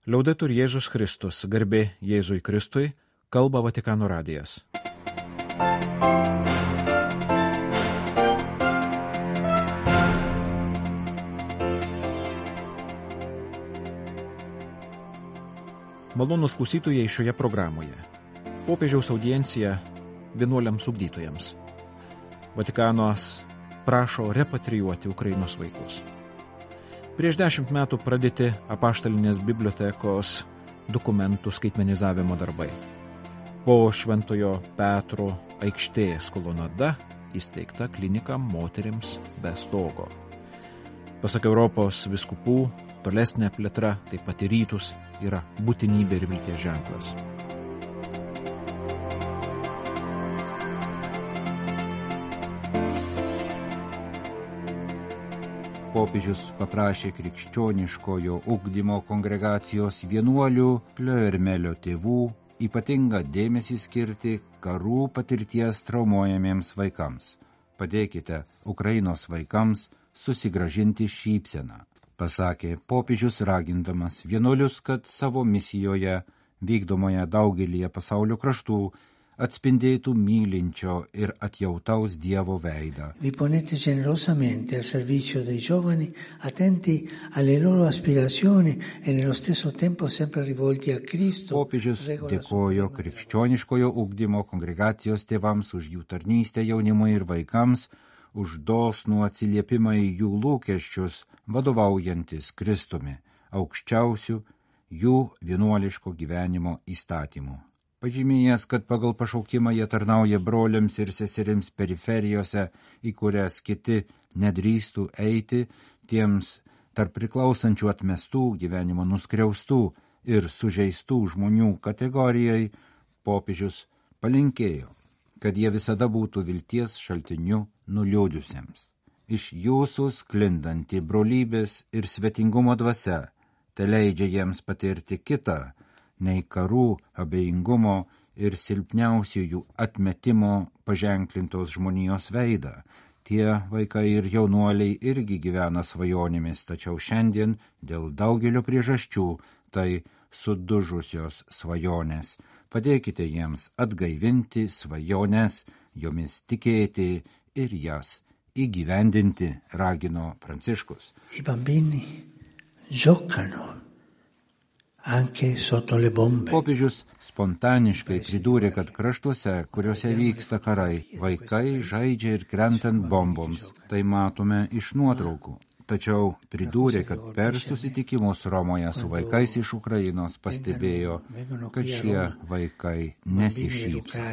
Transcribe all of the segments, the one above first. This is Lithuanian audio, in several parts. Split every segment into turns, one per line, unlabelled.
Liaudetur Jėzus Kristus, garbė Jėzui Kristui, kalba Vatikano radijas. Malonūs klausytojai šioje programoje. Popiežiaus audiencija vienuoliams ugdytojams. Vatikanas prašo repatrijuoti Ukrainos vaikus. Prieš 10 metų pradėti apaštalinės bibliotekos dokumentų skaitmenizavimo darbai. Po Šventojo Petro aikštės kolonada įsteigta klinika moterims be stogo. Pasak Europos vyskupų, tolesnė plėtra, taip pat į rytus, yra būtinybė ir vilties ženklas.
Popiežius paprašė krikščioniškojo ugdymo kongregacijos vienuolių Plioermelio tėvų ypatingą dėmesį skirti karų patirties traumuojamiems vaikams. Padėkite Ukrainos vaikams susigrąžinti šypseną, pasakė popiežius ragindamas vienuolius, kad savo misijoje vykdomoje daugelyje pasaulio kraštų atspindėtų mylinčio ir atjautaus Dievo veidą.
Vi ponete generosamente al servizio dei giovani, attenti alle loro aspirazioni e nello stesso tempo sempre rivolti a Cristo.
Popiežius dėkojo krikščioniškojo ugdymo kongregacijos tėvams už jų tarnystę jaunimui ir vaikams, už dosnų atsiliepimą į jų lūkesčius, vadovaujantis Kristumi, aukščiausių jų vienuoliško gyvenimo įstatymų. Pažymėjęs, kad pagal pašaukimą jie tarnauja broliams ir seserims periferijose, į kurias kiti nedrįstų eiti, tiems tarp priklausančių atmestų, gyvenimo nuskriaustų ir sužeistų žmonių kategorijai, popiežius palinkėjo, kad jie visada būtų vilties šaltiniu nuliūdusiems. Iš jūsų sklindanti brolybės ir svetingumo dvasia teleidžia jiems patirti kitą, nei karų, abejingumo ir silpniausiųjų atmetimo paženklintos žmonijos veidą. Tie vaikai ir jaunuoliai irgi gyvena svajonėmis, tačiau šiandien dėl daugelio priežasčių tai sudužusios svajonės. Padėkite jiems atgaivinti svajones, jomis tikėti ir jas įgyvendinti, ragino Pranciškus.
I bambini giocano anche sotto le bombe.
Popiežius spontaniškai pridūrė, kad kraštuose, kuriuose vyksta karai, vaikai žaidžia ir krentant bomboms. Tai matome iš nuotraukų. Tačiau pridūrė, kad per susitikimus Romoje su vaikais iš Ukrainos pastebėjo, kad šie vaikai nesišypso.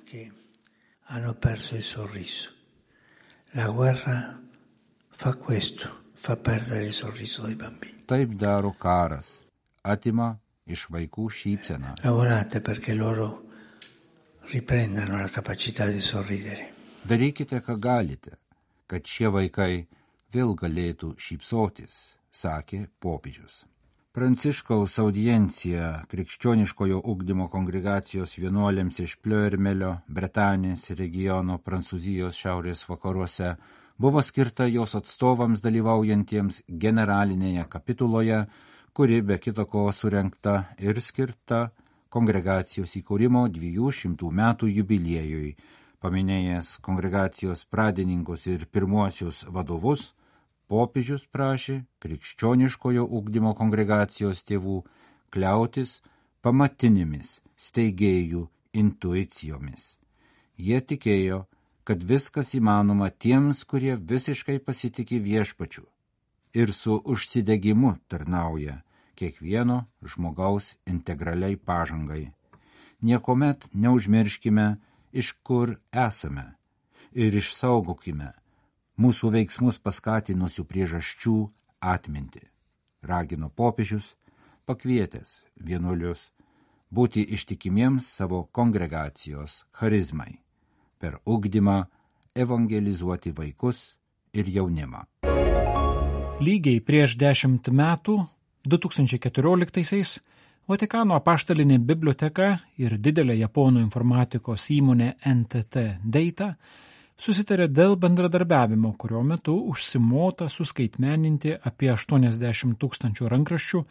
Hanno perso il sorriso. La guerra fa questo, fa perdere il sorriso dei bambini.
Taip daro karas. Atima iš vaikų šypseną.
Lavorate perché loro riprendano la capacità di sorridere.
Darykite, ką galite, kad šie vaikai vėl galėtų šypsotis, sakė popiežius. Pranciškaus audiencija krikščioniškojo ugdymo kongregacijos vienuoliams iš Plioermelio, Bretanės regiono Prancūzijos šiaurės vakaruose buvo skirta jos atstovams dalyvaujantiems generalinėje kapituloje, kuri be kita ko surengta ir skirta kongregacijos įkūrimo 200 metų jubiliejui. Paminėjęs kongregacijos pradininkus ir pirmuosius vadovus, popiežius prašė krikščioniškojo ugdymo kongregacijos tėvų kliautis pamatinėmis steigėjų intuicijomis. Jie tikėjo, kad viskas įmanoma tiems, kurie visiškai pasitikė viešpačiu ir su užsidegimu tarnauja kiekvieno žmogaus integraliai pažangai. Niekuomet neužmirškime, iš kur esame ir išsaugokime mūsų veiksmus paskatinusių priežasčių atmintį, ragino popiežius, pakvietęs vienuolius būti ištikimiems savo kongregacijos charizmai, per ugdymą evangelizuoti vaikus ir jaunimą.
Lygiai prieš 10 metų, 2014-aisiais, Vatikano apaštalinė biblioteka ir didelė japonų informatikos įmonė NTT Data susitarė dėl bendradarbiavimo, kurio metu užsimota suskaitmeninti apie 80 000 rankraščių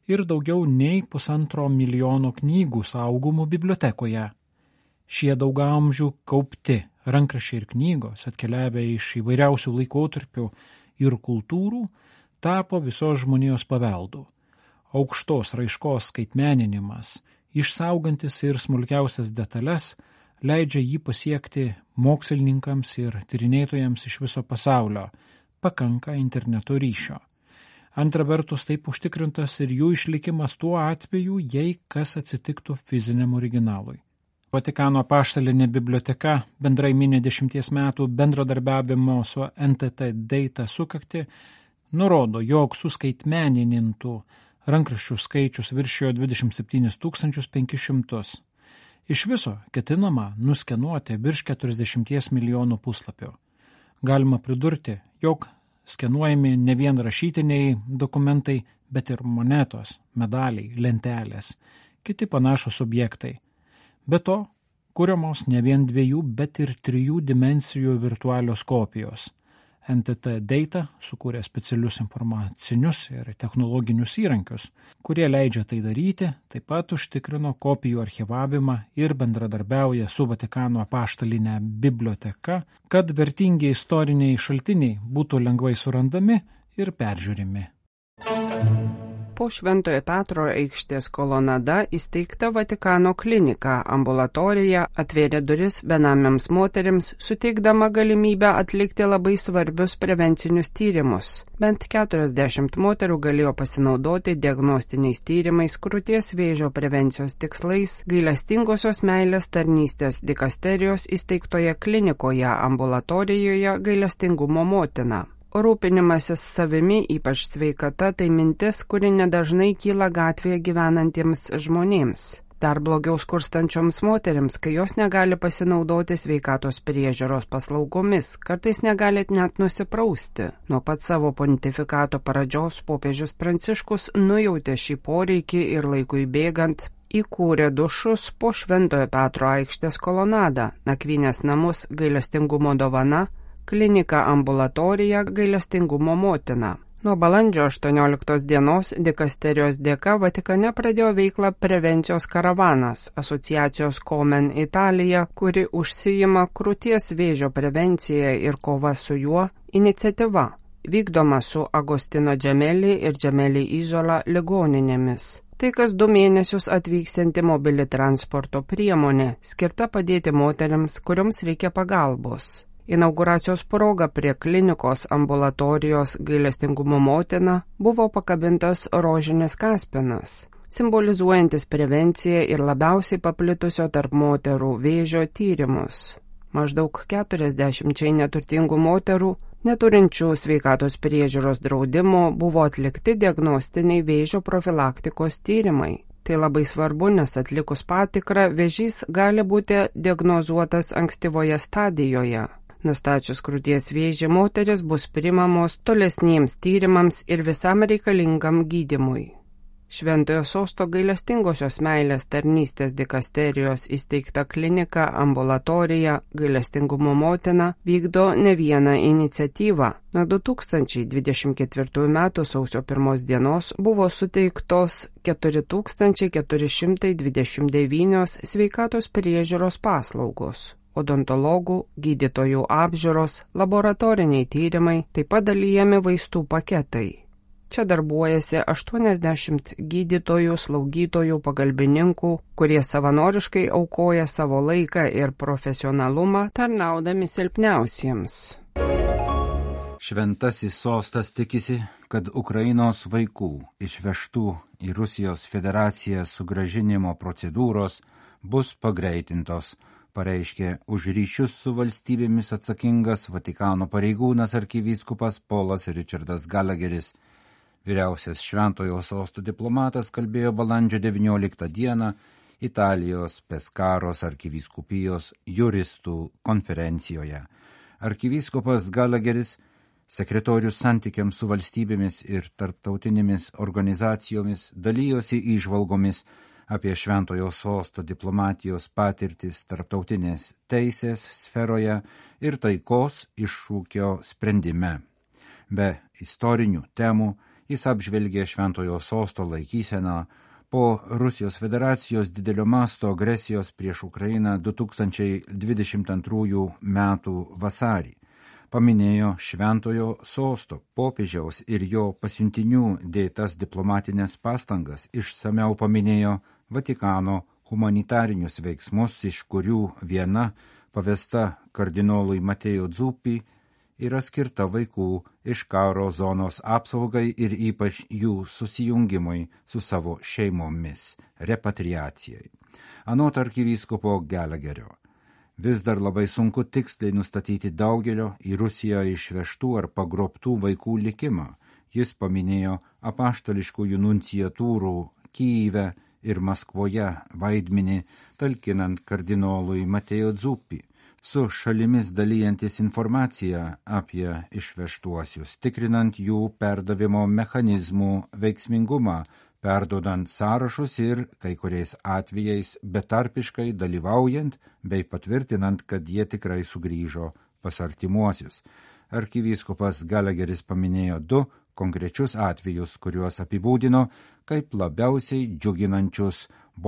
ir daugiau nei 1,5 milijono knygų saugomų bibliotekoje. Šie daugamžių kaupti rankraščiai ir knygos, atkeliavę iš įvairiausių laikotarpių ir kultūrų, tapo visos žmonijos paveldu. Aukštos raiškos skaitmeninimas, išsaugantis ir smulkiausias detalės, leidžia jį pasiekti mokslininkams ir tyrinėtojams iš viso pasaulio, pakanka interneto ryšio. Antra vertus, taip užtikrintas ir jų išlikimas tuo atveju, jei kas atsitiktų fiziniam originalui. Vatikano apaštalinė biblioteka bendrai mini 10 metų bendradarbiavimo su NTT Data sukaktį, nurodo, jog suskaitmeninintų rankraščių skaičius viršijo 27 500. Iš viso ketinama nuskenuoti virš 40 milijonų puslapių. Galima pridurti, jog skenuojami ne vien rašytiniai dokumentai, bet ir monetos, medaliai, lentelės, kiti panašus objektai. Be to, kuriamos ne vien 2, bet ir 3 dimensijų virtualios kopijos. NTT Data sukūrė specialius informacinius ir technologinius įrankius, kurie leidžia tai daryti, taip pat užtikrino kopijų archyvavimą ir bendradarbiauja su Vatikano apaštaline biblioteka, kad vertingi istoriniai šaltiniai būtų lengvai surandami ir peržiūrimi.
Po Šventojo Petro aikštės kolonada įsteigta Vatikano klinika ambulatorija atvėrė duris benamiams moterims, suteikdama galimybę atlikti labai svarbius prevencinius tyrimus. Bent 40 moterų galėjo pasinaudoti diagnostiniais tyrimais krūties vėžio prevencijos tikslais gailestingosios meilės tarnystės dikasterijos įsteigtoje klinikoje ambulatorijoje Gailestingumo motina. Rūpinimasis savimi, ypač sveikata, tai mintis, kuri nedažnai kyla gatvėje gyvenantiems žmonėms. Dar blogiau skurstančioms moterims, kai jos negali pasinaudoti sveikatos priežiūros paslaugomis, kartais negali net nusiprausti. Nuo pat savo pontifikato pradžios popiežius Pranciškus nujautė šį poreikį ir laikui bėgant įkūrė dušus po Šventojo Petro aikštės kolonadą, nakvynės namus Gailestingumo dovana, klinika ambulatorija Gailestingumo motina. Nuo balandžio 18 dienos dikasterijos dėka Vatikane pradėjo veiklą prevencijos karavanas asociacijos Komen Italija, kuri užsijima krūties vėžio prevencija ir kova su juo iniciatyva, vykdoma su Agostino Gemelli ir Gemelli Isola ligoninėmis. Tai kas 2 mėnesius atvyksianti mobili transporto priemonė, skirta padėti moteriams, kurioms reikia pagalbos. Inauguracijos proga prie klinikos ambulatorijos Gailestingumo motina buvo pakabintas rožinis kaspinas, simbolizuojantis prevenciją ir labiausiai paplitusio tarp moterų vėžio tyrimus. Maždaug 40 neturtingų moterų, neturinčių sveikatos priežiūros draudimo, buvo atlikti diagnostiniai vėžio profilaktikos tyrimai. Tai labai svarbu, nes atlikus patikrą vėžys gali būti diagnozuotas ankstyvoje stadijoje. Nustačius krūties vėžį, moteris bus priimamos tolesniems tyrimams ir visam reikalingam gydymui. Šventojo Sosto Gailestingosios meilės tarnystės dikasterijos įsteigta klinika ambulatorija Gailestingumo motina vykdo ne vieną iniciatyvą. Nuo 2024 m. sausio 1 dienos buvo suteiktos 4429 sveikatos priežiūros paslaugos. Odontologų, gydytojų apžiūros, laboratoriniai tyrimai, taip pat dalijami vaistų paketai. Čia darbuojasi 80 gydytojų, slaugytojų, pagalbininkų, kurie savanoriškai aukoja savo laiką ir profesionalumą, tarnaudami silpniausiems.
Šventasis sostas tikisi, kad Ukrainos vaikų išvežtų į Rusijos federaciją sugrąžinimo procedūros bus pagreitintos, pareiškė už ryšius su valstybėmis atsakingas Vatikano pareigūnas arkivyskupas Polas Richardas Gallagheris. Vyriausias Šventojo Sosto diplomatas kalbėjo balandžio 19 dieną Italijos Peskaros arkivyskupijos juristų konferencijoje. Arkivyskupas Gallagheris, sekretorius santykiams su valstybėmis ir tarptautinėmis organizacijomis, dalyjosi įžvalgomis apie Šventojo Sosto diplomatijos patirtis tarptautinės teisės sferoje ir taikos iššūkio sprendime. Be istorinių temų Jis apžvelgė Šventojo sosto laikyseną po Rusijos federacijos didelio masto agresijos prieš Ukrainą 2022 metų vasarį. Paminėjo Šventojo sosto, popiežiaus ir jo pasiuntinių dėtas diplomatinės pastangas, išsameu paminėjo Vatikano humanitarinius veiksmus, iš kurių viena pavesta kardinolui Mateo Zuppi yra skirta vaikų iš karo zonos apsaugai ir ypač jų susijungimui su savo šeimomis, repatriacijai. Anot arkivyskupo Gallagherio, vis dar labai sunku tiksliai nustatyti daugelio į Rusiją išvežtų ar pagrobtų vaikų likimą. Jis paminėjo apaštališkųjų nunciatūrų Kyjive ir Maskvoje vaidmenį, talkinant kardinolui Mateo Zuppi, su šalimis dalyjantis informaciją apie išvežtuosius, tikrinant jų perdavimo mechanizmų veiksmingumą, perdodant sąrašus ir kai kuriais atvejais betarpiškai dalyvaujant bei patvirtinant, kad jie tikrai sugrįžo pas artimuosius. Arkivyskupas Gallagheris paminėjo 2 konkrečius atvejus, kuriuos apibūdino kaip labiausiai džiuginančius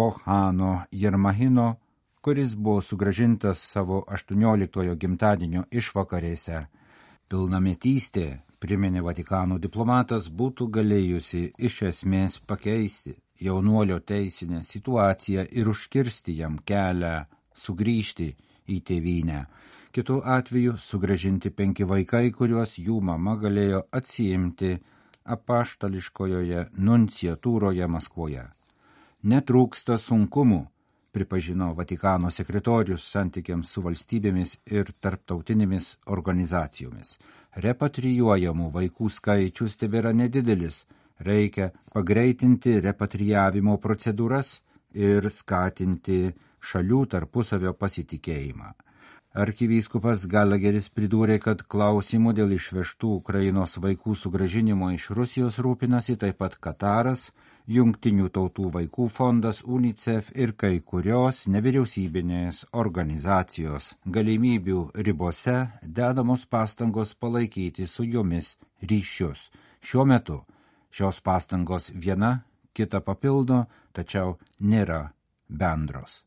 Bohano Jermahino, kuris buvo sugrąžintas savo 18 gimtadienio išvakarėse. Pilnametystė, priminė Vatikano diplomatas, būtų galėjusi iš esmės pakeisti jaunuolio teisinę situaciją ir užkirsti jam kelią sugrįžti į tėvynę. Kitu atveju sugrąžinti 5 vaikai, kuriuos jų mama galėjo atsiimti apaštališkojoje nunciatūroje Maskvoje. Netrūksta sunkumų, pripažino Vatikano sekretorius santykiams su valstybėmis ir tarptautinėmis organizacijomis. Repatrijuojamų vaikų skaičius tebėra nedidelis. Reikia pagreitinti repatrijavimo procedūras ir skatinti šalių tarpusavio pasitikėjimą. Arkivyskupas Gallagheris pridūrė, kad klausimų dėl išvežtų Ukrainos vaikų sugrąžinimo iš Rusijos rūpinasi taip pat Kataras, Jungtinių tautų vaikų fondas, UNICEF ir kai kurios nevyriausybinės organizacijos. Galimybių ribose dedamos pastangos palaikyti su jomis ryšius. Šiuo metu šios pastangos viena kitą papildo, tačiau nėra bendros.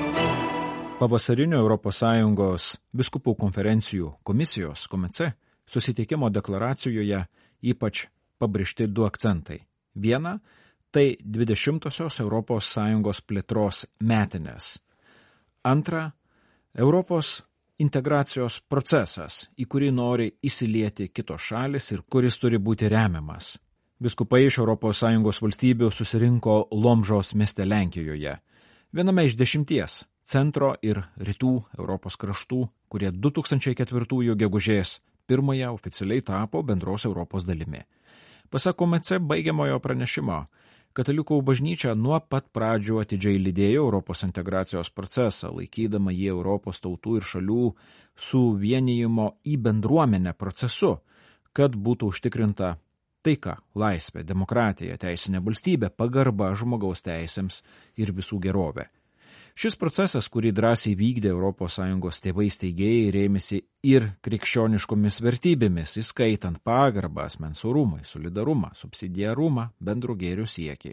Pavasarinio ES biskupų konferencijų komisijos KOMECE susitikimo deklaracijoje ypač pabrėžti 2 akcentai. Viena – tai 20-osios ES plėtros metinės. Antra – Europos integracijos procesas, į kurį nori įsilieti kitos šalis ir kuris turi būti remiamas. Biskupai iš ES valstybių susirinko Lomžos mieste Lenkijoje, viename iš 10 centro ir rytų Europos kraštų, kurie 2004 gegužės 1 oficialiai tapo bendros Europos dalimi. Pasak KOMECE baigiamojo pranešimo, Katalikų bažnyčia nuo pat pradžių atidžiai lydėjo Europos integracijos procesą, laikydama jį Europos tautų ir šalių suvienijimo į bendruomenę procesu, kad būtų užtikrinta taika, laisvė, demokratija, teisinė valstybė, pagarba žmogaus teisėms ir visų gerovė. Šis procesas, kurį drąsiai vykdė ES tėvai steigėjai, rėmėsi ir krikščioniškomis vertybėmis, įskaitant pagarbą asmens orumui, solidarumą, subsidiarumą, bendro gėrio siekį.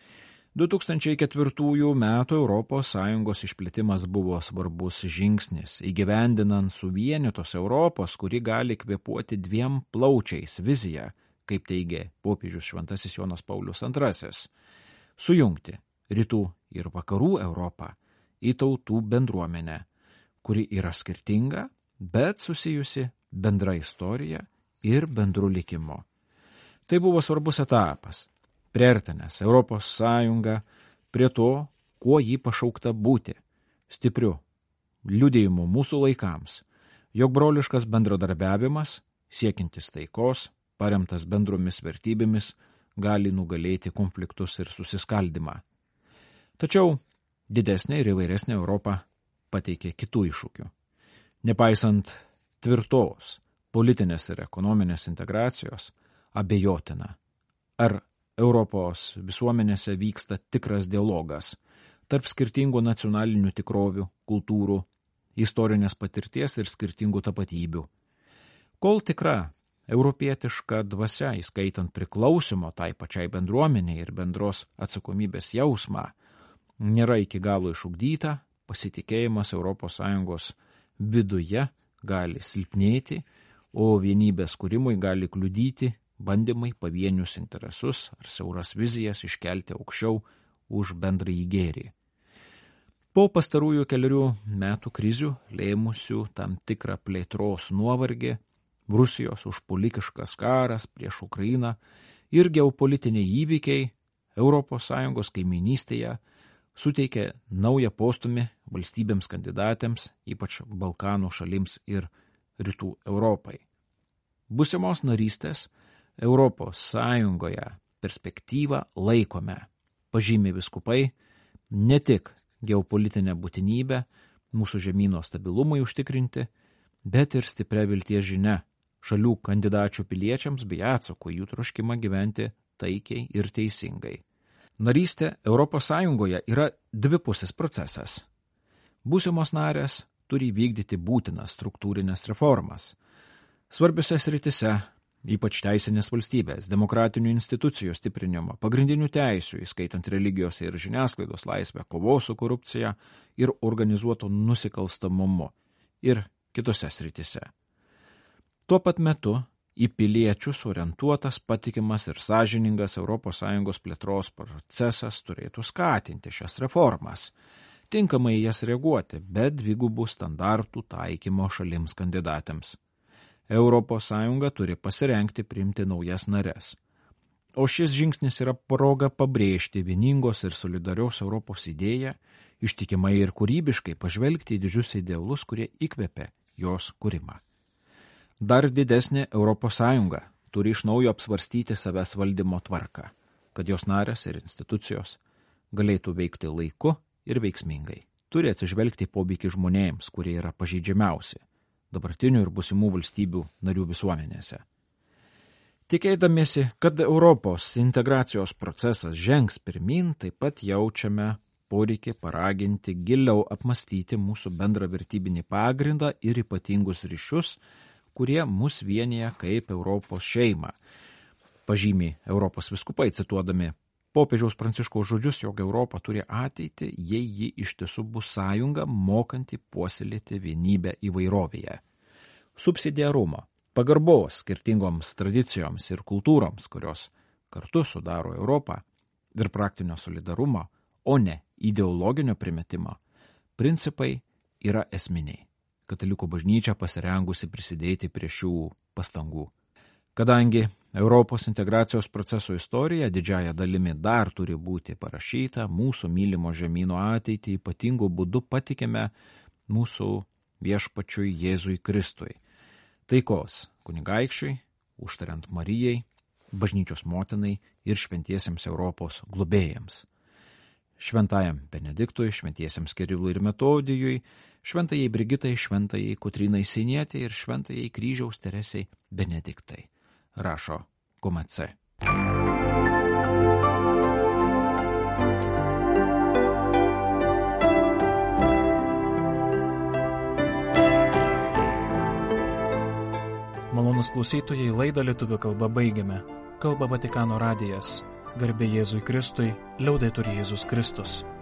2004 metų ES išplėtimas buvo svarbus žingsnis, įgyvendinant suvienytos Europos, kuri gali kvėpuoti 2 plaučiais viziją, kaip teigė popiežius Šventasis Jonas Paulius II, sujungti rytų ir vakarų Europą į tautų bendruomenę, kuri yra skirtinga, bet susijusi bendra istorija ir bendru likimu. Tai buvo svarbus etapas, priartinęs Europos Sąjungą prie to, kuo jį pašaukta būti, stipriu liudijimu mūsų laikams, jog broliškas bendradarbiavimas, siekintis taikos, paremtas bendromis vertybėmis, gali nugalėti konfliktus ir susiskaldimą. Tačiau didesnė ir įvairesnė Europa pateikė kitų iššūkių. Nepaisant tvirtos politinės ir ekonominės integracijos, abejotina, ar Europos visuomenėse vyksta tikras dialogas tarp skirtingų nacionalinių tikrovių, kultūrų, istorinės patirties ir skirtingų tapatybių. Kol tikra europietiška dvasia, įskaitant priklausimo tai pačiai bendruomeniai ir bendros atsakomybės jausmą, nėra iki galo išugdyta, pasitikėjimas ES viduje gali silpnėti, o vienybės kūrimui gali kliudyti bandymai pavienius interesus ar siauras vizijas iškelti aukščiau už bendrąjį gėrį. Po pastarųjų 4 metų krizių, lėmusių tam tikrą plėtros nuovargį, Rusijos užpuolikiškas karas prieš Ukrainą ir geopolitiniai įvykiai ES kaiminystėje suteikė naują postumį valstybėms kandidatėms, ypač Balkanų šalims ir Rytų Europai. Būsimos narystės ES perspektyvą laikome, pažymi vyskupai, ne tik geopolitinę būtinybę mūsų žemyno stabilumui užtikrinti, bet ir stipria vilties žinia šalių kandidačių piliečiams bei atsako jų troškimą gyventi taikiai ir teisingai. Narystė ES yra dvipusis procesas. Būsimos narės turi vykdyti būtinas struktūrinės reformas. Svarbiose sritise, ypač teisinės valstybės, demokratinių institucijų stiprinimo, pagrindinių teisių, įskaitant religijos ir žiniasklaidos laisvę, kovos su korupcija ir organizuotu nusikalstamumu ir kitose sritise. Tuo pat metu į piliečius orientuotas, patikimas ir sąžiningas ES plėtros procesas turėtų skatinti šias reformas, tinkamai jas reaguoti, bet dvigubų standartų taikymo šalims kandidatėms. ES turi pasirengti priimti naujas nares. O šis žingsnis yra proga pabrėžti vieningos ir solidarios Europos idėją, ištikimai ir kūrybiškai pažvelgti į didžius idealus, kurie įkvėpė jos kūrimą. Dar didesnė ES turi iš naujo apsvarstyti savęs valdymo tvarką, kad jos narės ir institucijos galėtų veikti laiku ir veiksmingai. Turi atsižvelgti poveikį žmonėms, kurie yra pažeidžiamiausi dabartinių ir būsimų valstybių narių visuomenėse. Tikėdamiesi, kad Europos integracijos procesas žengs pirmin, taip pat jaučiame poreikį paraginti giliau apmastyti mūsų bendrą vertybinį pagrindą ir ypatingus ryšius, kurie mus vienyje kaip Europos šeimą. Pažymi Europos vyskupai, cituodami popiežiaus Pranciškaus žodžius, jog Europa turi ateitį, jei ji iš tiesų bus sąjunga, mokanti puoselėti vienybę įvairovėje. Subsidiarumo, pagarbos skirtingoms tradicijoms ir kultūroms, kurios kartu sudaro Europą, ir praktinio solidarumo, o ne ideologinio primetimo, principai yra esminiai. Katalikų bažnyčia pasirengusi prisidėti prie šių pastangų. Kadangi Europos integracijos proceso istorija didžiaja dalimi dar turi būti parašyta, mūsų mylimo žemyno ateitį ypatingų būdų patikime mūsų viešpačiui Jėzui Kristui. Taikos kunigaikščiui, užtariant Marijai, bažnyčios motinai ir šventiesiems Europos globėjams. Šventajam Benediktui, šventiesiems Kirilui ir Metodijui, šventajai Brigitai, šventajai Kotrynai Sienietei ir šventajai Kryžiaus Teresei Benediktai, rašo KUMC.
Malonūs klausytojai, laidą lietuvių kalba baigiame. Kalba Vatikano radijas. Garbė Jėzui Kristui, liaudetur Jėzus Kristus.